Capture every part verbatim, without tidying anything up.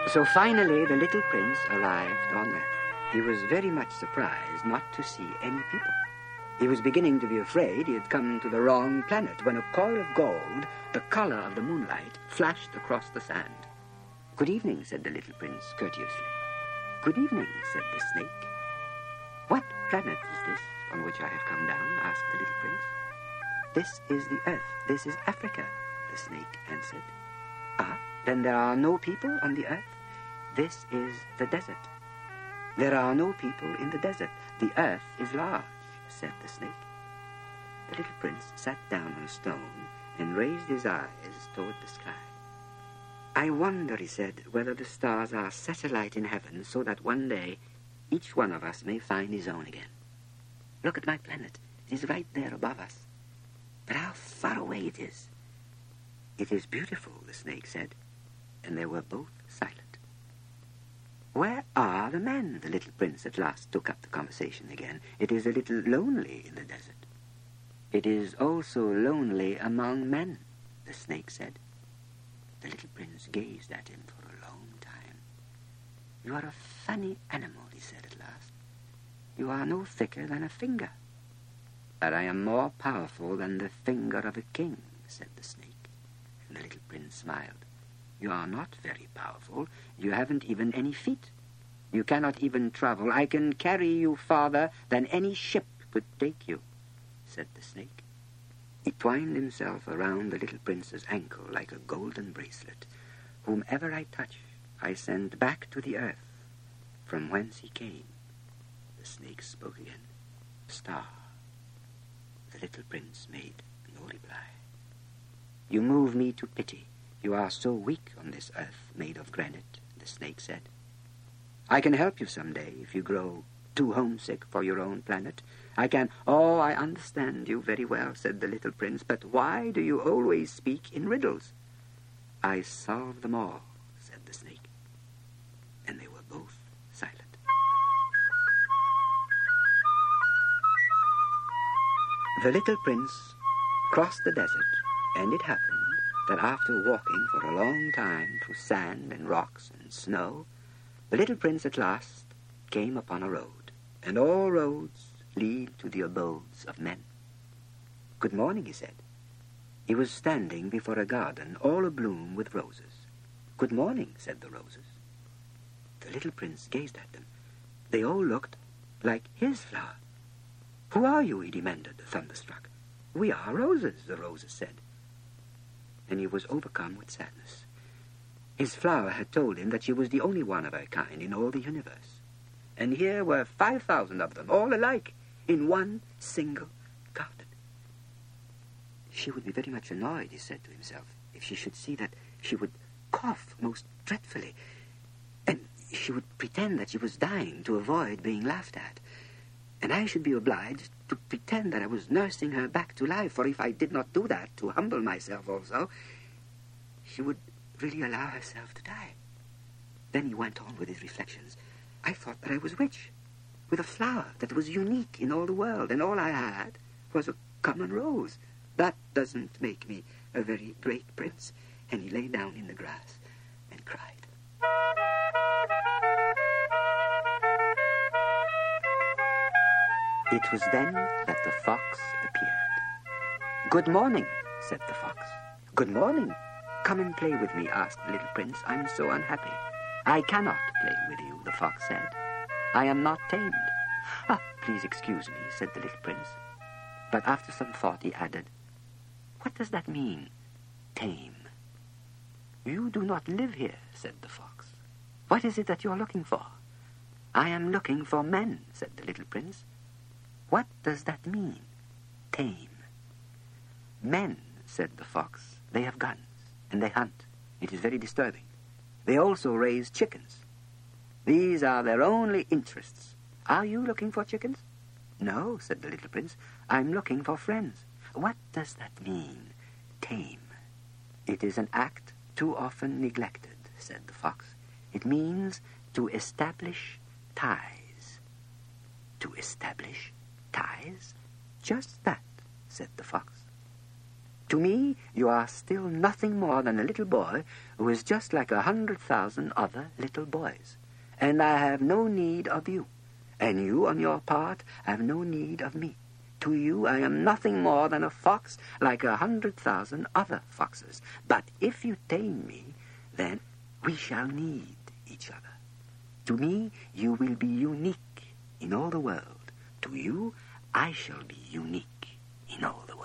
So finally the little prince arrived on Earth. He was very much surprised not to see any people. He was beginning to be afraid he had come to the wrong planet when a coil of gold, the color of the moonlight, flashed across the sand. "Good evening," said the little prince courteously. "Good evening," said the snake. "What planet is this on which I have come down?" asked the little prince. "This is the Earth. This is Africa," the snake answered. "Ah, then there are no people on the Earth? This is the desert." "There are no people in the desert. The Earth is large," said the snake. The little prince sat down on a stone and raised his eyes toward the sky. "I wonder," he said, "whether the stars are satellite in heaven so that one day each one of us may find his own again. Look at my planet. It is right there above us. But how far away it is." "It is beautiful," the snake said, and they were both silent. "Where are the men?" the little prince at last took up the conversation again. "It is a little lonely in the desert." "It is also lonely among men," the snake said. The little prince gazed at him for a long time. "You are a funny animal," he said at last. "You are no thicker than a finger." "But I am more powerful than the finger of a king," said the snake. And the little prince smiled. "You are not very powerful. You haven't even any feet. You cannot even travel. I can carry you farther than any ship could take you," said the snake. He twined himself around the little prince's ankle like a golden bracelet. "Whomever I touch, I send back to the earth, from whence he came." The snake spoke again. "Star." The little prince made no reply. "You move me to pity. You are so weak on this earth made of granite," the snake said. "I can help you someday if you grow too homesick for your own planet. I can—" "Oh, I understand you very well," said the little prince, "but why do you always speak in riddles?" "I solve them all," said the snake. And they were both silent. The little prince crossed the desert, and it happened that after walking for a long time through sand and rocks and snow, the little prince at last came upon a road, and all roads lead to the abodes of men. "Good morning," he said. He was standing before a garden all abloom with roses. "Good morning," said the roses. The little prince gazed at them. They all looked like his flower. "Who are you?" he demanded, thunderstruck. "We are roses," the roses said. And he was overcome with sadness. His flower had told him that she was the only one of her kind in all the universe. And here were five thousand of them, all alike, in one single garden. She would be very much annoyed, he said to himself, if she should see that she would cough most dreadfully, and she would pretend that she was dying to avoid being laughed at. And I should be obliged to pretend that I was nursing her back to life, for if I did not do that, to humble myself also, she would really allow herself to die. Then he went on with his reflections. I thought that I was rich, with a flower that was unique in all the world, and all I had was a common rose. That doesn't make me a very great prince. And he lay down in the grass and cried. It was then that the fox appeared. "Good morning," said the fox. "Good morning. Come and play with me," asked the little prince. "I'm so unhappy." "I cannot play with you," the fox said. "I am not tamed." "Ah, please excuse me," said the little prince. But after some thought he added, "What does that mean, tame?" "You do not live here," said the fox. "What is it that you are looking for?" "I am looking for men," said the little prince. "What does that mean, tame?" "Men," said the fox, "they have guns, and they hunt. It is very disturbing. They also raise chickens. These are their only interests. Are you looking for chickens?" "No," said the little prince. "I'm looking for friends." "What does that mean, tame?" "It is an act too often neglected," said the fox. "It means to establish ties." "To establish ties?" "Just that," said the fox. To me, you are still nothing more than a little boy who is just like a hundred thousand other little boys. And I have no need of you. And you, on your part, have no need of me. To you, I am nothing more than a fox like a hundred thousand other foxes. But if you tame me, then we shall need each other. To me, you will be unique in all the world. To you, I shall be unique in all the world.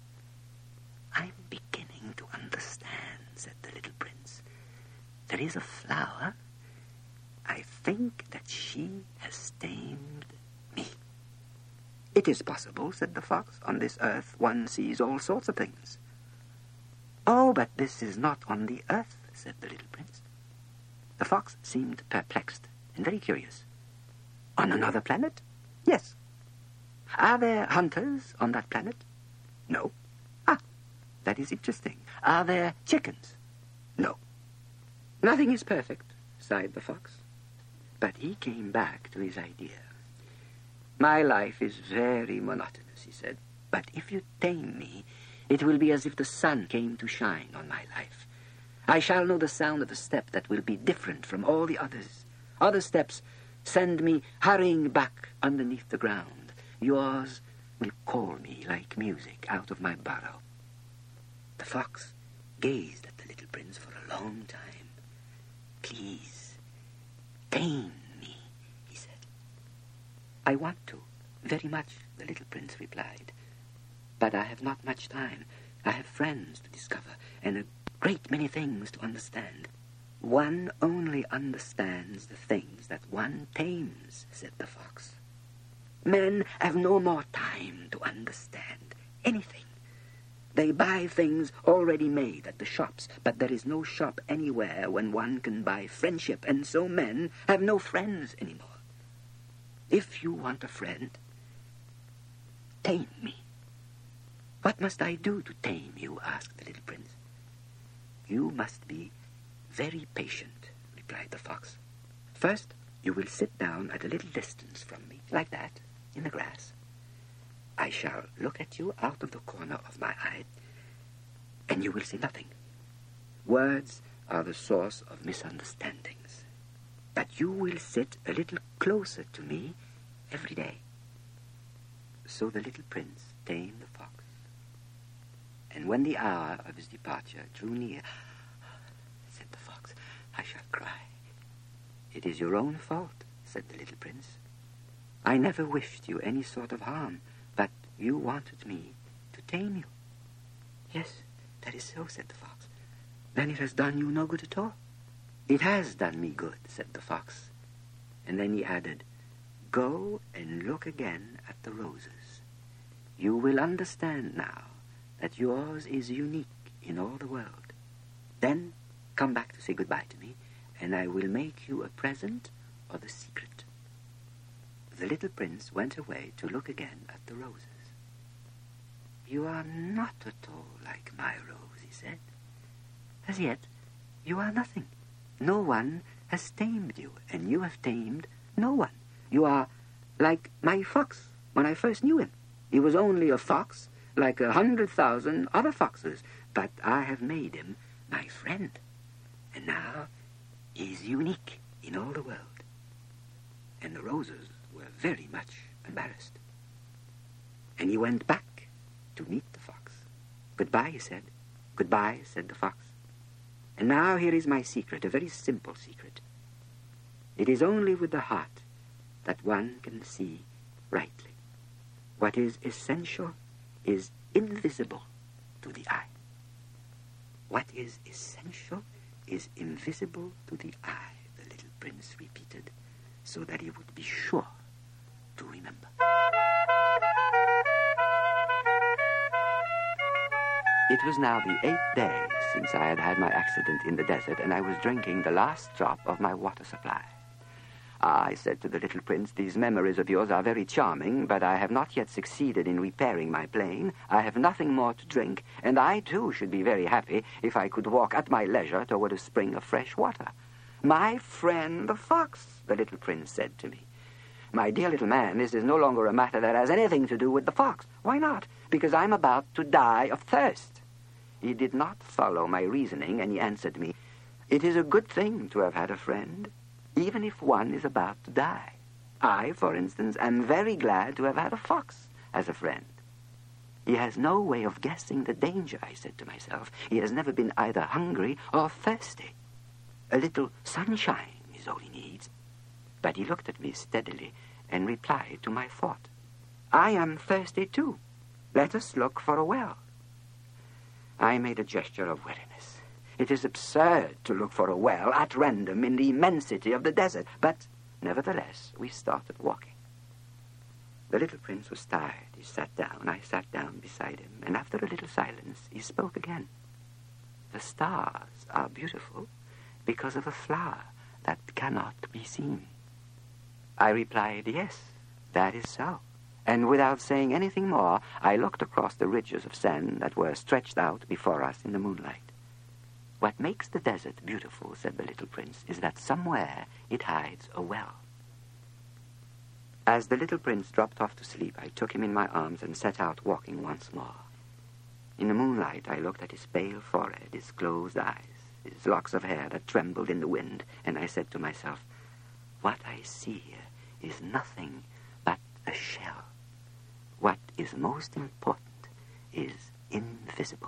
I'm beginning to understand, said the little prince. There is a flower. I think that she has tamed me. It is possible, said the fox. On this earth one sees all sorts of things. Oh, but this is not on the earth, said the little prince. The fox seemed perplexed and very curious. On another planet? Yes. Are there hunters on that planet? No. Ah, that is interesting. Are there chickens? No. Nothing is perfect, sighed the fox. But he came back to his idea. My life is very monotonous, he said. But if you tame me, it will be as if the sun came to shine on my life. I shall know the sound of a step that will be different from all the others. Other steps send me hurrying back underneath the ground. Yours will call me like music out of my burrow. The fox gazed at the little prince for a long time. Please, tame me, he said. I want to, very much, the little prince replied. But I have not much time. I have friends to discover, and a great many things to understand. One only understands the things that one tames, said the fox. Men have no more time to understand anything. They buy things already made at the shops, but there is no shop anywhere when one can buy friendship, and so men have no friends anymore. If you want a friend, tame me. What must I do to tame you? Asked the little prince. You must be very patient, replied the fox. First, you will sit down at a little distance from me, like that, in the grass. I shall look at you out of the corner of my eye, and you will say nothing. Words are the source of misunderstandings. But you will sit a little closer to me every day. So the little prince tamed the fox. And when the hour of his departure drew near, said the fox, I shall cry. It is your own fault, said the little prince. I never wished you any sort of harm, but you wanted me to tame you. Yes, that is so, said the fox. Then it has done you no good at all. It has done me good, said the fox. And then he added, go and look again at the roses. You will understand now that yours is unique in all the world. Then come back to say goodbye to me, and I will make you a present of the secret. The little prince went away to look again at the roses. You are not at all like my rose, he said. As yet, you are nothing. No one has tamed you, and you have tamed no one. You are like my fox when I first knew him. He was only a fox, like a hundred thousand other foxes, but I have made him my friend. And now he is unique in all the world. And the roses were very much embarrassed. And he went back to meet the fox. Goodbye, he said. Goodbye, said the fox. And now here is my secret, a very simple secret. It is only with the heart that one can see rightly. What is essential is invisible to the eye. What is essential is invisible to the eye, the little prince repeated, so that he would be sure to remember. It was now the eighth day since I had had my accident in the desert, and I was drinking the last drop of my water supply. Ah, I said to the little prince, these memories of yours are very charming, but I have not yet succeeded in repairing my plane. I have nothing more to drink, and I, too, should be very happy if I could walk at my leisure toward a spring of fresh water. My friend the fox, the little prince said to me. My dear little man, this is no longer a matter that has anything to do with the fox. Why not? Because I'm about to die of thirst. He did not follow my reasoning, and he answered me, "It is a good thing to have had a friend, even if one is about to die. I, for instance, am very glad to have had a fox as a friend. He has no way of guessing the danger," I said to myself. "He has never been either hungry or thirsty. A little sunshine is all he needs." But he looked at me steadily and replied to my thought, "I am thirsty too. Let us look for a well." I made a gesture of weariness. It is absurd to look for a well at random in the immensity of the desert, but nevertheless we started walking. The little prince was tired. He sat down. I sat down beside him, and after a little silence he spoke again. "The stars are beautiful because of a flower that cannot be seen." I replied, "Yes, that is so." And without saying anything more, I looked across the ridges of sand that were stretched out before us in the moonlight. "What makes the desert beautiful," said the little prince, "is that somewhere it hides a well." As the little prince dropped off to sleep, I took him in my arms and set out walking once more. In the moonlight, I looked at his pale forehead, his closed eyes, his locks of hair that trembled in the wind, and I said to myself, "What I see here is nothing but a shell. What is most important is invisible."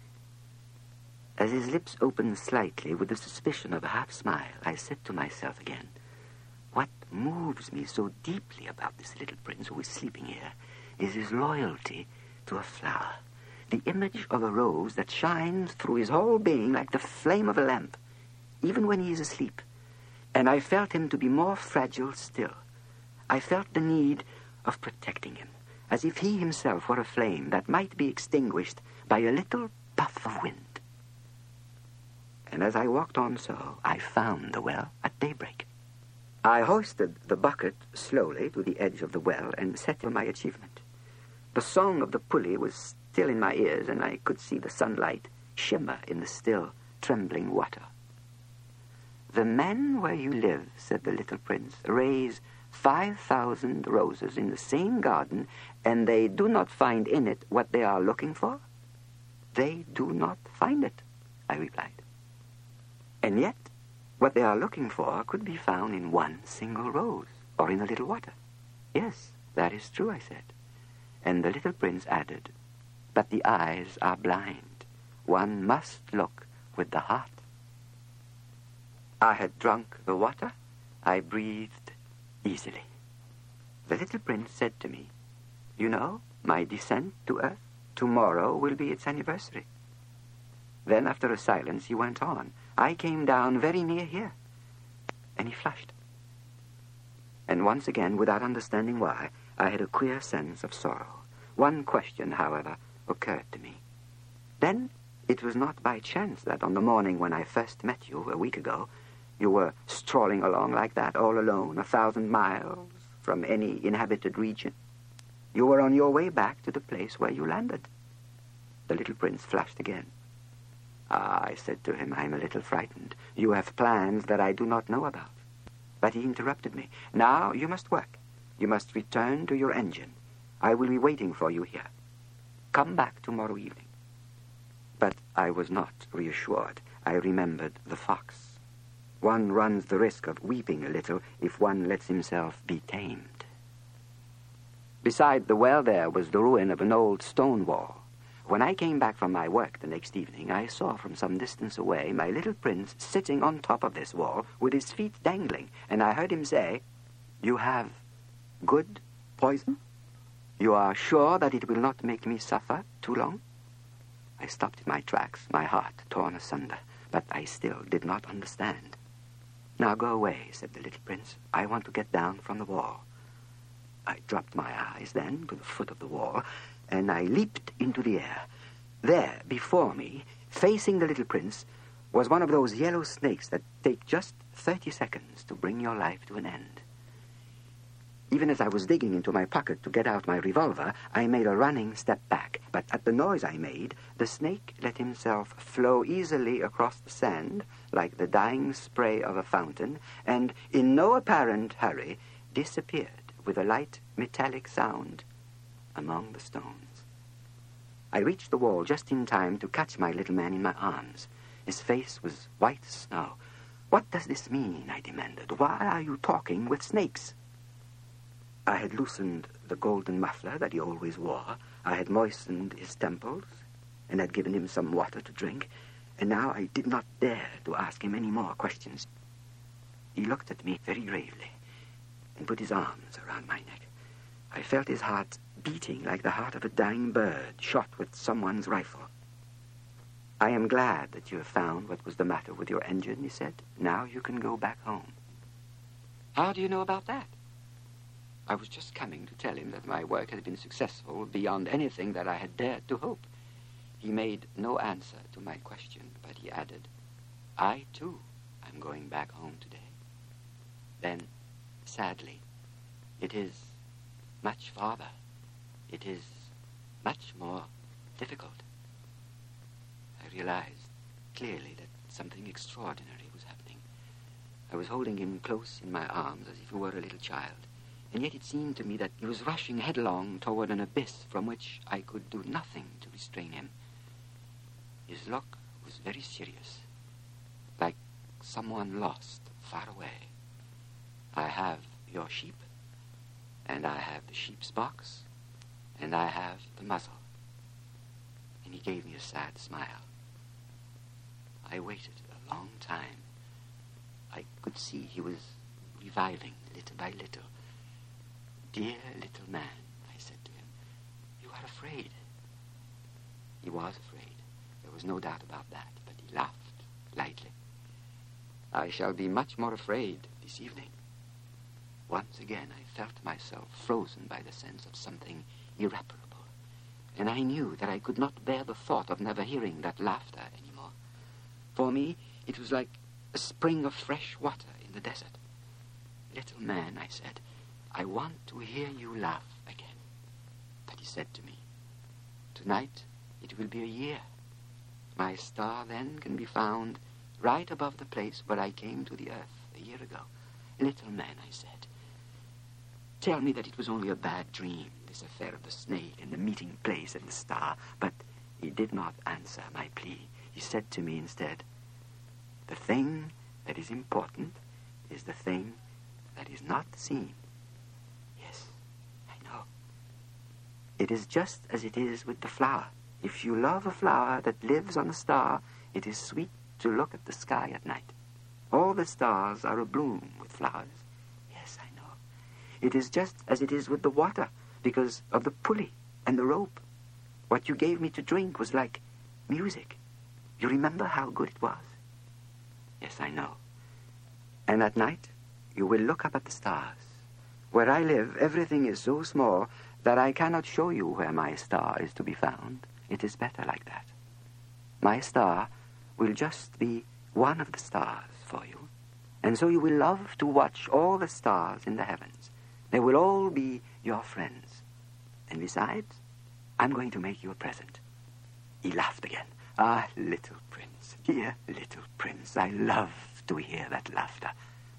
As his lips opened slightly with the suspicion of a half-smile, I said to myself again, "What moves me so deeply about this little prince who is sleeping here is his loyalty to a flower, the image of a rose that shines through his whole being like the flame of a lamp, even when he is asleep. And I felt him to be more fragile still. I felt the need of protecting him, as if he himself were a flame that might be extinguished by a little puff of wind. And as I walked on so, I found the well at daybreak. I hoisted the bucket slowly to the edge of the well and set for my achievement. The song of the pulley was still in my ears, and I could see the sunlight shimmer in the still, trembling water. "The men where you live," said the little prince, "raise five thousand roses in the same garden, and they do not find in it what they are looking for?" "They do not find it," I replied. "And yet, what they are looking for could be found in one single rose, or in a little water." "Yes, that is true," I said. And the little prince added, "But the eyes are blind. One must look with the heart." I had drunk the water. I breathed easily. The little prince said to me, "You know, my descent to earth, tomorrow will be its anniversary." Then, after a silence, he went on, "I came down very near here." And he flushed. And once again, without understanding why, I had a queer sense of sorrow. One question, however, occurred to me. Then, it was not by chance that on the morning when I first met you, a week ago, you were strolling along like that, all alone, a thousand miles from any inhabited region. You were on your way back to the place where you landed. The little prince flushed again. "Ah," I said to him, "I'm a little frightened. You have plans that I do not know about." But he interrupted me. "Now you must work. You must return to your engine. I will be waiting for you here. Come back tomorrow evening." But I was not reassured. I remembered the fox. One runs the risk of weeping a little if one lets himself be tamed. Beside the well there was the ruin of an old stone wall. When I came back from my work the next evening, I saw from some distance away my little prince sitting on top of this wall with his feet dangling, and I heard him say, "You have good poison? You are sure that it will not make me suffer too long?" I stopped in my tracks, my heart torn asunder, but I still did not understand. "Now go away," said the little prince. "I want to get down from the wall." I dropped my eyes then to the foot of the wall, and I leaped into the air. There, before me, facing the little prince, was one of those yellow snakes that take just thirty seconds to bring your life to an end. Even as I was digging into my pocket to get out my revolver, I made a running step back. But at the noise I made, the snake let himself flow easily across the sand, like the dying spray of a fountain, and, in no apparent hurry, disappeared with a light metallic sound among the stones. I reached the wall just in time to catch my little man in my arms. His face was white as snow. "What does this mean?" I demanded. "Why are you talking with snakes?" I had loosened the golden muffler that he always wore. I had moistened his temples and had given him some water to drink. And now I did not dare to ask him any more questions. He looked at me very gravely and put his arms around my neck. I felt his heart beating like the heart of a dying bird shot with someone's rifle. "I am glad that you have found what was the matter with your engine," he said. "Now you can go back home." "How do you know about that?" I was just coming to tell him that my work had been successful beyond anything that I had dared to hope. He made no answer to my question, but he added, "I, too, am going back home today." Then, sadly, "It is much farther. It is much more difficult." I realized clearly that something extraordinary was happening. I was holding him close in my arms as if he were a little child, and yet it seemed to me that he was rushing headlong toward an abyss from which I could do nothing to restrain him. His look was very serious, like someone lost far away. "I have your sheep, and I have the sheep's box, and I have the muzzle." And he gave me a sad smile. I waited a long time. I could see he was reviving little by little. "Dear little man," I said to him, "you are afraid." He was afraid. There was no doubt about that, but he laughed lightly. "I shall be much more afraid this evening." Once again, I felt myself frozen by the sense of something irreparable, and I knew that I could not bear the thought of never hearing that laughter anymore. For me, it was like a spring of fresh water in the desert. "Little man," I said, "I want to hear you laugh again." But he said to me, "Tonight it will be a year. My star then can be found right above the place where I came to the earth a year ago." "Little man," I said, "tell me that it was only a bad dream, this affair of the snake and the meeting place and the star." But he did not answer my plea. He said to me instead, "The thing that is important is the thing that is not seen." Yes, I know. It is just as it is with the flower. If you love a flower that lives on a star, it is sweet to look at the sky at night. All the stars are abloom with flowers. Yes, I know. It is just as it is with the water, because of the pulley and the rope. What you gave me to drink was like music. You remember how good it was? Yes, I know. And at night, you will look up at the stars. Where I live, everything is so small that I cannot show you where my star is to be found. It is better like that. My star will just be one of the stars for you. And so you will love to watch all the stars in the heavens. They will all be your friends. And besides, I'm going to make you a present. He laughed again. "Ah, little prince, dear little prince, I love to hear that laughter."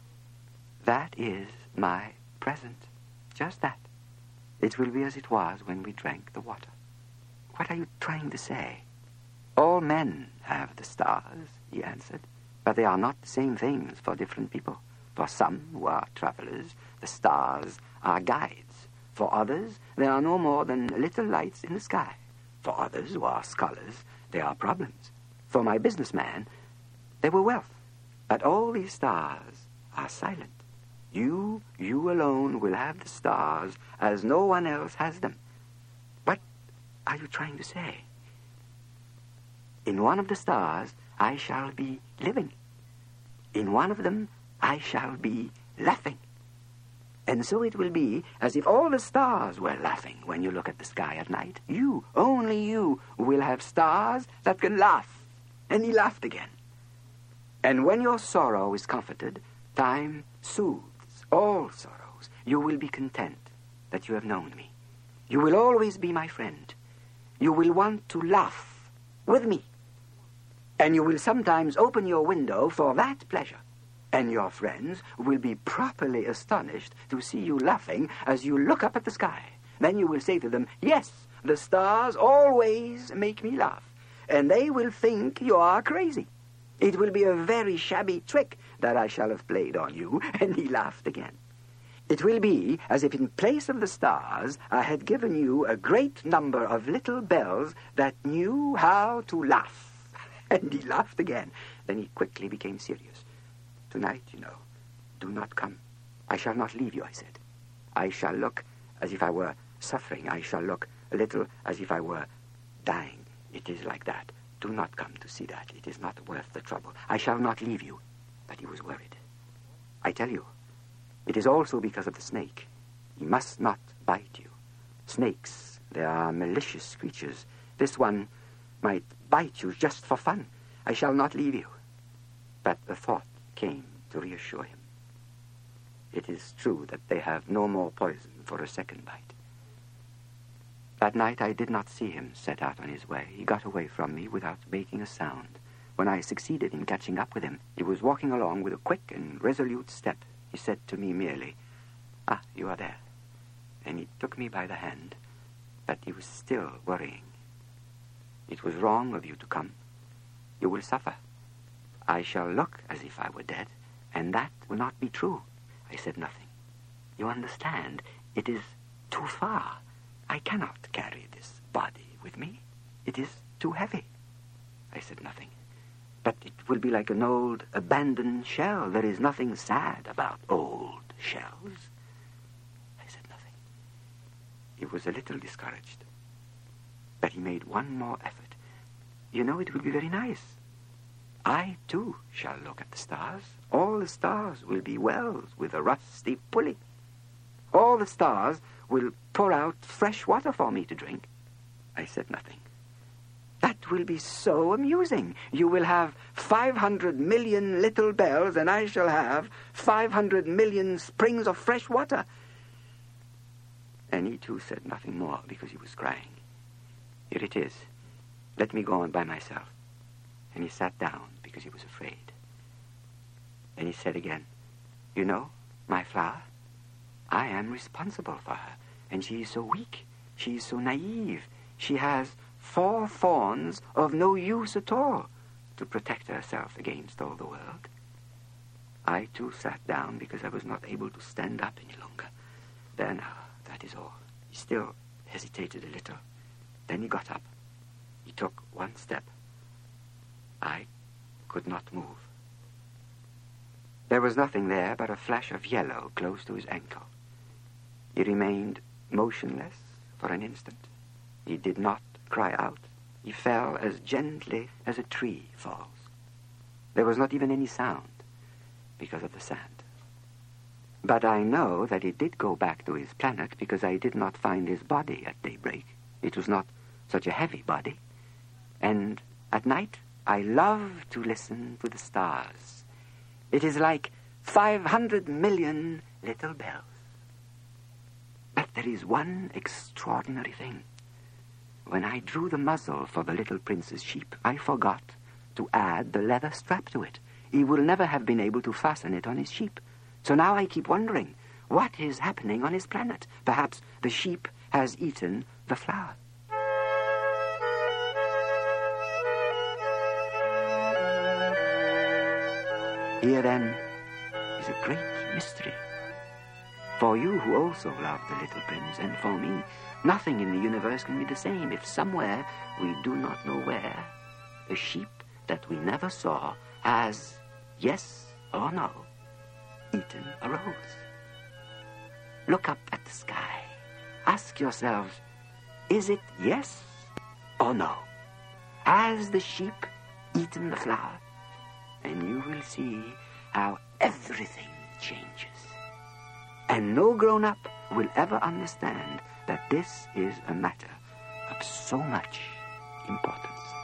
"That is my present. Just that. It will be as it was when we drank the water." "What are you trying to say?" "All men have the stars," he answered, "but they are not the same things for different people. For some who are travelers, the stars are guides. For others, they are no more than little lights in the sky. For others who are scholars, they are problems. For my businessman, they were wealth. But all these stars are silent. You, you alone will have the stars as no one else has them." "What are you trying to say?" "In one of the stars, I shall be living. In one of them, I shall be laughing. And so it will be as if all the stars were laughing when you look at the sky at night. You, only you, will have stars that can laugh." And he laughed again. "And when your sorrow is comforted, time soothes all sorrows. You will be content that you have known me. You will always be my friend. You will want to laugh with me. And you will sometimes open your window for that pleasure. And your friends will be properly astonished to see you laughing as you look up at the sky. Then you will say to them, 'Yes, The stars always make me laugh, and they will think you are crazy. It will be a very shabby trick that I shall have played on you." And he laughed again. "It will be as if in place of the stars I had given you a great number of little bells that knew how to laugh." And he laughed again. Then he quickly became serious. "Tonight, you know, do not come. I shall not leave you," I said. "I shall look as if I were suffering. I shall look a little as if I were dying. It is like that. Do not come to see that. It is not worth the trouble. I shall not leave you." But he was worried. "I tell you, it is also because of the snake. He must not bite you. Snakes, they are malicious creatures. This one might bite you just for fun. I shall not leave you." But the thought came to reassure him. It is true that they have no more poison for a second bite. That night I did not see him set out on his way. He got away from me without making a sound. When I succeeded in catching up with him, he was walking along with a quick and resolute step. He said to me merely, "Ah, you are there." And he took me by the hand, but he was still worrying. "It was wrong of you to come. You will suffer. I shall look as if I were dead, and that will not be true." I said nothing. "You understand, it is too far. I cannot carry this body with me. It is too heavy." I said nothing. "But it will be like an old, abandoned shell. There is nothing sad about old shells." I said nothing. He was a little discouraged. But he made one more effort. "You know, it will be very nice. I, too, shall look at the stars. All the stars will be wells with a rusty pulley. All the stars will pour out fresh water for me to drink." I said nothing. "That will be so amusing. You will have five hundred million little bells, and I shall have five hundred million springs of fresh water." And he, too, said nothing more because he was crying. "Here it is. Let me go on by myself." And he sat down because he was afraid. And he said again, "You know, my flower, I am responsible for her, and she is so weak. She is so naive. She has four thorns of no use at all to protect herself against all the world." I, too, sat down because I was not able to stand up any longer. "There now, that is all." He still hesitated a little. Then he got up. He took one step. I could not move. There was nothing there but a flash of yellow close to his ankle. He remained motionless for an instant. He did not cry out. He fell as gently as a tree falls. There was not even any sound because of the sand. But I know that he did go back to his planet because I did not find his body at daybreak. It was not such a heavy body. And at night, I love to listen to the stars. It is like five hundred million little bells. But there is one extraordinary thing. When I drew the muzzle for the little prince's sheep, I forgot to add the leather strap to it. He will never have been able to fasten it on his sheep. So now I keep wondering, what is happening on his planet? Perhaps the sheep has eaten the flower. Here, then, is a great mystery. For you who also love the little prince, and for me, nothing in the universe can be the same if somewhere, we do not know where, a sheep that we never saw has, yes or no, eaten a rose. Look up at the sky. Ask yourselves, is it yes or no? Has the sheep eaten the flower? And you will see how everything changes. And no grown-up will ever understand that this is a matter of so much importance.